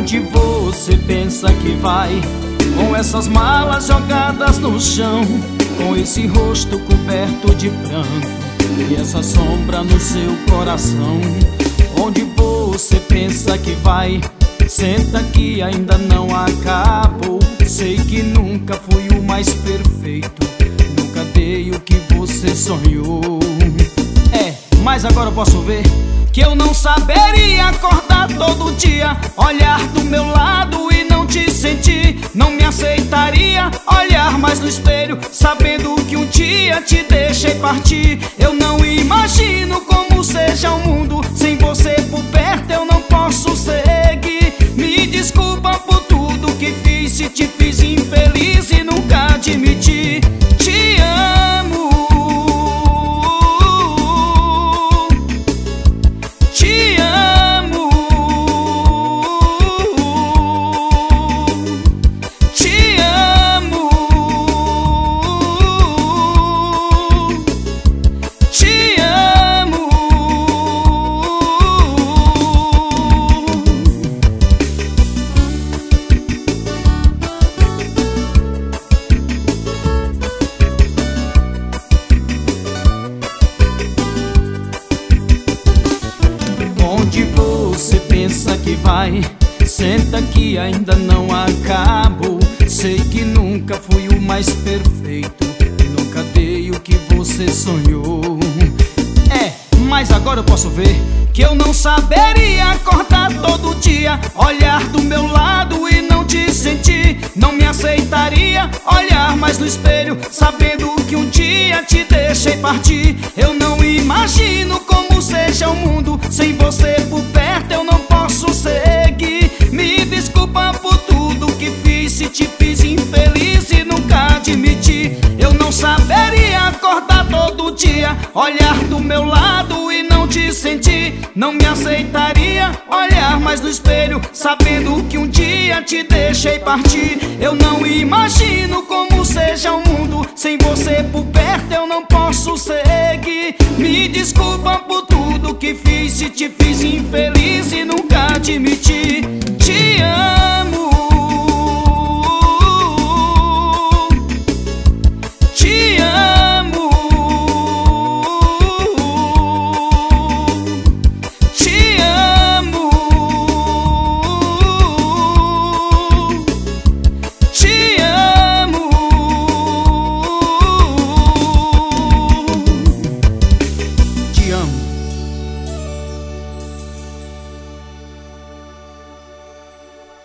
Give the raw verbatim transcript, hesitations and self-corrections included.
Onde você pensa que vai, com essas malas jogadas no chão, com esse rosto coberto de pranto e essa sombra no seu coração? Onde você pensa que vai, senta que ainda não acabou. Sei que nunca fui o mais perfeito, nunca dei o que você sonhou. É, mas agora eu posso ver que eu não saberia acordar todo dia, olhar do meu lado e não te sentir. Não me aceitaria olhar mais no espelho, sabendo que um dia te deixei partir. Eu não imagino como seja o mundo sem você por perto, eu não posso seguir. Me desculpa por tudo que fiz, se te fiz infeliz e nunca admiti. Te amo, te amo, te amo, te amo. Onde você pensa que vai, senta que ainda não acabou. Sei que nunca fui o mais perfeito, nunca dei o que você sonhou. É, mas agora eu posso ver que eu não saberia acordar todo dia, olhar do meu lado e não te sentir. Não me aceitaria olhar mais no espelho, sabendo que um dia te deixei partir. Eu não imagino como seja o mundo sem você por perto, eu não posso seguir. Me desculpa por tudo que fiz, se te fiz infeliz e nunca admiti. Eu não saberia acordar todo dia, olhar do meu lado e não te sentir. Não me aceitaria olhar mais no espelho, sabendo que um dia te deixei partir. Eu não imagino como seja o mundo sem você por perto, eu não posso seguir. Me desculpa por tudo que fiz, se te fiz infeliz e nunca admiti.